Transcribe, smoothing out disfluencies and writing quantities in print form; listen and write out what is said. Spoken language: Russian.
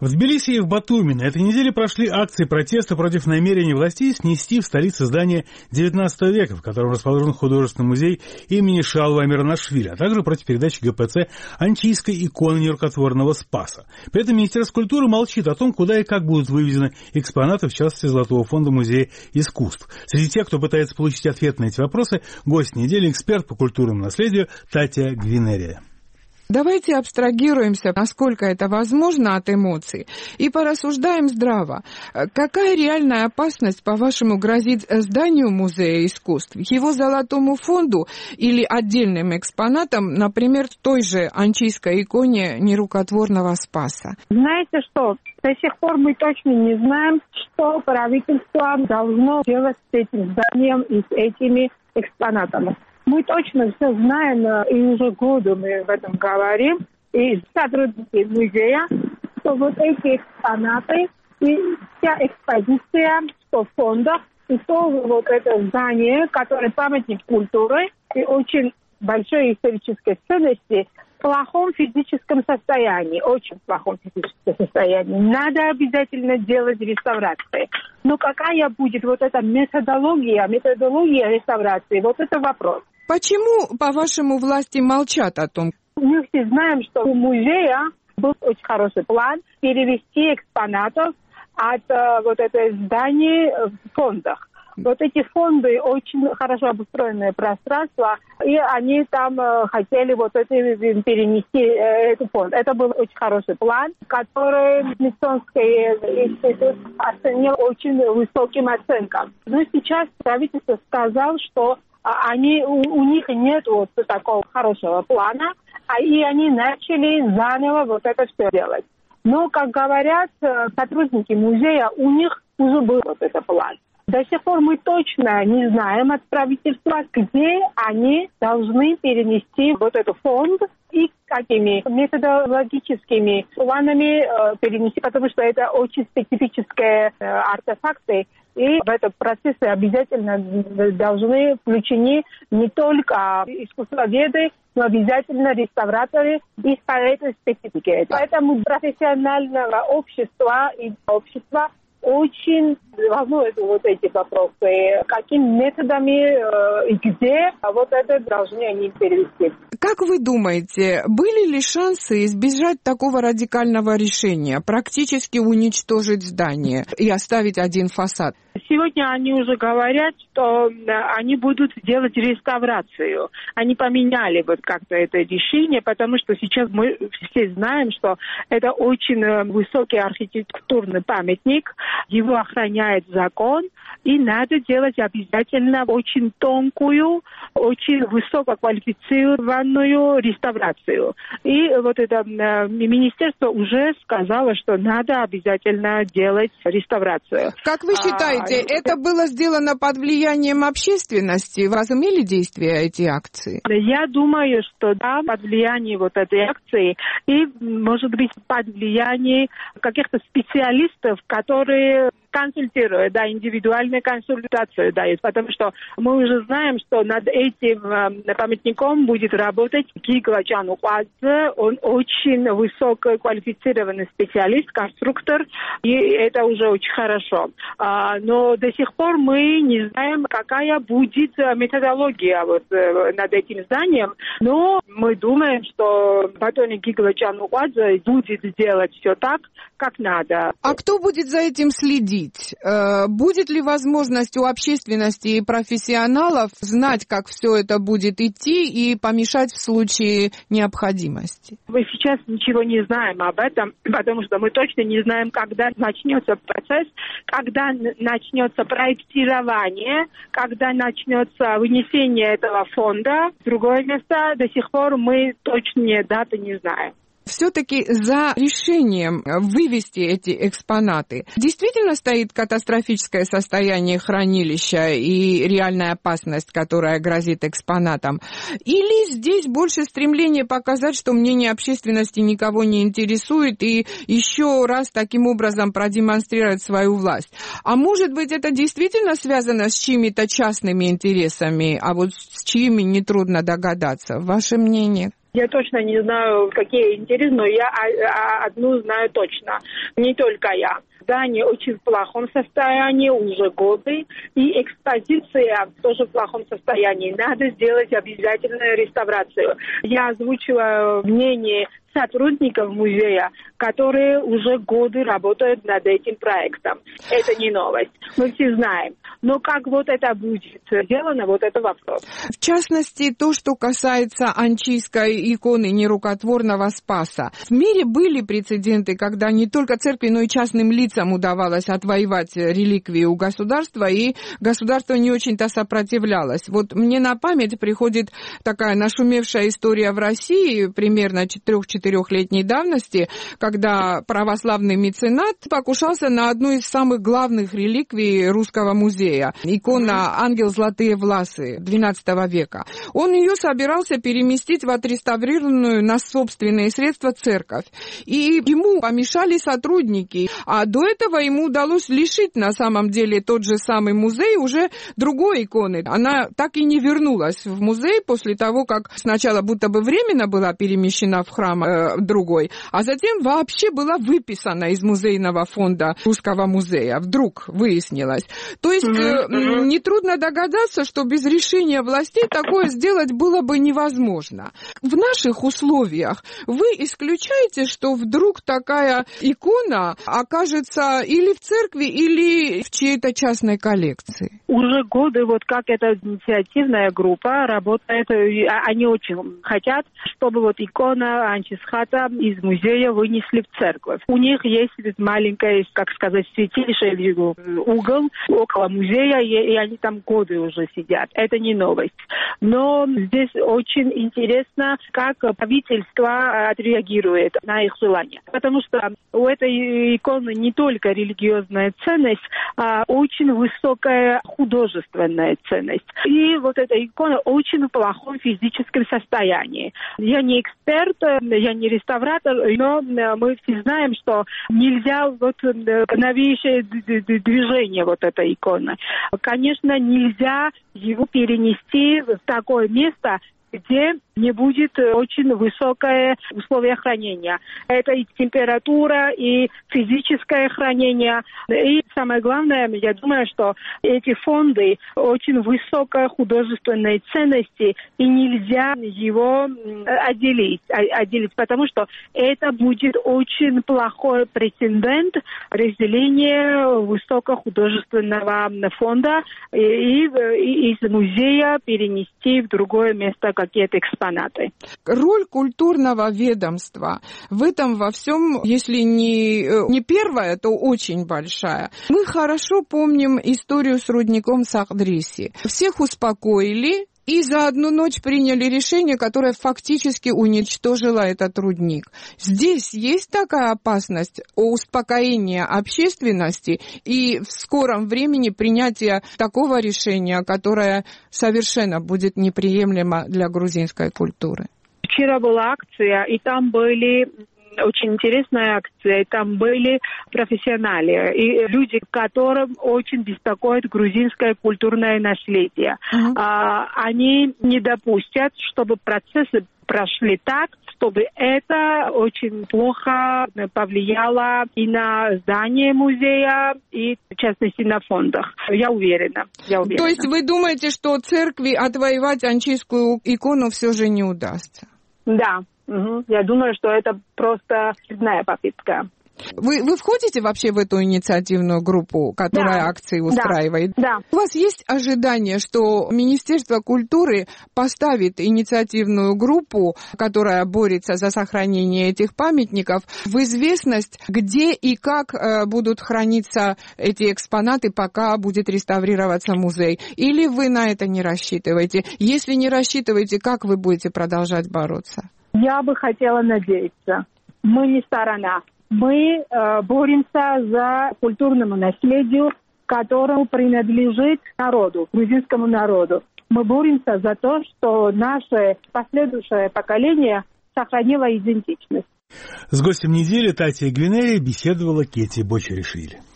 В Тбилиси и в Батуми на этой неделе прошли акции протеста против намерений властей снести в столице здание XIX века, в котором расположен художественный музей имени Шалва Амиранашвили, а также против передачи ГПЦ антийской иконы нерукотворного Спаса. При этом Министерство культуры молчит о том, куда и как будут вывезены экспонаты, в частности, Золотого фонда Музея искусств. Среди тех, кто пытается получить ответ на эти вопросы, гость недели, эксперт по культурному наследию Татья Гвинерия. Давайте абстрагируемся, насколько это возможно, от эмоций и порассуждаем здраво. Какая реальная опасность, по-вашему, грозит зданию Музея искусств, его Золотому фонду или отдельным экспонатам, например, той же антийской иконе нерукотворного Спаса? Знаете что? До сих пор мы точно не знаем, что правительство должно делать с этим зданием и с этими экспонатами. Мы точно все знаем, и уже годы мы об этом говорим, и сотрудники музея, что вот эти экспонаты и вся экспозиция, что в фондах, и тоже вот это здание, которое памятник культуры и очень большой исторической ценности, в плохом физическом состоянии, очень плохом физическом состоянии. Надо обязательно делать реставрации. Но какая будет вот эта методология реставрации, вот это вопрос. Почему, по-вашему, власти молчат о том? Мы все знаем, что у музея был очень хороший план перевести экспонатов от вот этого здания в фондах. Вот эти фонды очень хорошо обустроенное пространство, и они там хотели вот это перенести этот фонд. Это был очень хороший план, который Смитсонский институт оценил очень высоким оценкам. Но сейчас правительство сказало, что у них нет вот такого хорошего плана, и они начали заново вот это все делать. Но, как говорят сотрудники музея, у них уже был вот этот план. До сих пор мы точно не знаем от правительства, где они должны перенести вот этот фонд и какими методологическими планами перенести, потому что это очень специфические артефакты. И в этот процесс обязательно должны включены не только искусствоведы, но обязательно реставраторы и по этой специфике. Поэтому профессионального общества и общества очень волнуют вот эти вопросы. Какими методами и где вот это должны они перевести. Как вы думаете, были ли шансы избежать такого радикального решения, практически уничтожить здание и оставить один фасад? Сегодня они уже говорят, что они будут делать реставрацию. Они поменяли вот как-то это решение, потому что сейчас мы все знаем, что это очень высокий архитектурный памятник, его охраняет закон, и надо делать обязательно очень тонкую, очень высококвалифицированную реставрацию. И вот это министерство уже сказало, что надо обязательно делать реставрацию. Как вы считаете, это было сделано под влиянием общественности? Возымели действия эти акции? Я думаю, что да, под влиянием вот этой акции и, может быть, под влиянием каких-то специалистов, которые консультируют, да, индивидуальную консультацию дают, потому что мы уже знаем, что над этим памятником будет работать Гигла Джануквадзе, он очень высококвалифицированный специалист, конструктор, и это уже очень хорошо. Но до сих пор мы не знаем, какая будет методология вот над этим зданием, но мы думаем, что Батони Гигла Джануквадзе будет делать все так, как надо. А кто будет за этим следить? Будет ли возможность у общественности и профессионалов знать, как все это будет идти, и помешать в случае необходимости? Мы сейчас ничего не знаем об этом, потому что мы точно не знаем, когда начнется процесс, когда начнется проектирование, когда начнется вынесение этого фонда в другое место. До сих пор мы точные даты не знаем. Все-таки за решением вывести эти экспонаты действительно стоит катастрофическое состояние хранилища и реальная опасность, которая грозит экспонатам? Или здесь больше стремление показать, что мнение общественности никого не интересует, и еще раз таким образом продемонстрировать свою власть? А может быть, это действительно связано с чьими-то частными интересами, а вот с чьими нетрудно догадаться? Ваше мнение? Я точно не знаю, какие интересные, но я одну знаю точно. Не только я. Здание очень в плохом состоянии уже годы, и экспозиция тоже в плохом состоянии. Надо сделать обязательную реставрацию. Я озвучила мнение сотрудников музея, которые уже годы работают над этим проектом. Это не новость. Мы все знаем. Но как вот это будет сделано, вот это вопрос. В частности, то, что касается анчийской иконы нерукотворного Спаса. В мире были прецеденты, когда не только церкви, но и частным лицам удавалось отвоевать реликвии у государства, и государство не очень-то сопротивлялось. Вот мне на память приходит такая нашумевшая история в России, примерно 3-4-летней давности, когда православный меценат покушался на одну из самых главных реликвий русского музея. Икона «Ангел Золотые Власы» XII века. Он ее собирался переместить в отреставрированную на собственные средства церковь. И ему помешали сотрудники. А до этого ему удалось лишить на самом деле тот же самый музей уже другой иконы. Она так и не вернулась в музей после того, как сначала будто бы временно была перемещена в храм другой, а затем вообще была выписана из музейного фонда Русского музея. Вдруг выяснилось. То есть нетрудно догадаться, что без решения властей такое сделать было бы невозможно. В наших условиях вы исключаете, что вдруг такая икона окажется или в церкви, или в чьей-то частной коллекции? Уже годы, вот как эта инициативная группа работает, они очень хотят, чтобы вот икона Анчисхата из музея вынесли в церковь. У них есть маленькая, как сказать, святилище, угол около музея, и они там годы уже сидят. Это не новость. Но здесь очень интересно, как правительство отреагирует на их желание. Потому что у этой иконы не только религиозная ценность, а очень высокая художественная ценность. И вот эта икона очень в плохом физическом состоянии. Я не эксперт, я не реставратор, но мы все знаем, что нельзя вот новейшее движение вот этой иконы. Конечно, нельзя его перенести в такое место, где не будет очень высокое условие хранения. Это и температура, и физическое хранение. И самое главное, я думаю, что эти фонды очень высокой художественной ценности, и нельзя его отделить, потому что это будет очень плохой прецедент разделения высокохудожественного фонда и из музея перенести в другое место какие-то экспонаты. Роль культурного ведомства в этом во всем, если не первая, то очень большая. Мы хорошо помним историю с рудником Сахдриси. Всех успокоили и за одну ночь приняли решение, которое фактически уничтожило этот рудник. Здесь есть такая опасность успокоения общественности и в скором времени принятия такого решения, которое совершенно будет неприемлемо для грузинской культуры. Вчера была акция, и там были... Очень интересная акция. Там были профессионалы и люди, которым очень беспокоит грузинское культурное наследие. Они не допустят, чтобы процессы прошли так, чтобы это очень плохо повлияло и на здание музея, и, в частности, на фондах. Я уверена. То есть вы думаете, что церкви отвоевать анчийскую икону все же не удастся? Да. Я думаю, что это просто очередная попытка. Вы входите вообще в эту инициативную группу, которая акции устраивает? Да. У вас есть ожидание, что Министерство культуры поставит инициативную группу, которая борется за сохранение этих памятников, в известность, где и как будут храниться эти экспонаты, пока будет реставрироваться музей? Или вы на это не рассчитываете? Если не рассчитываете, как вы будете продолжать бороться? Я бы хотела надеяться. Мы не сторона. Мы боремся за культурному наследию, которому принадлежит народу, грузинскому народу. Мы боремся за то, что наше последующее поколение сохранило идентичность. С гостем недели Татьей Гвинери беседовала Кетти Бочаришвили.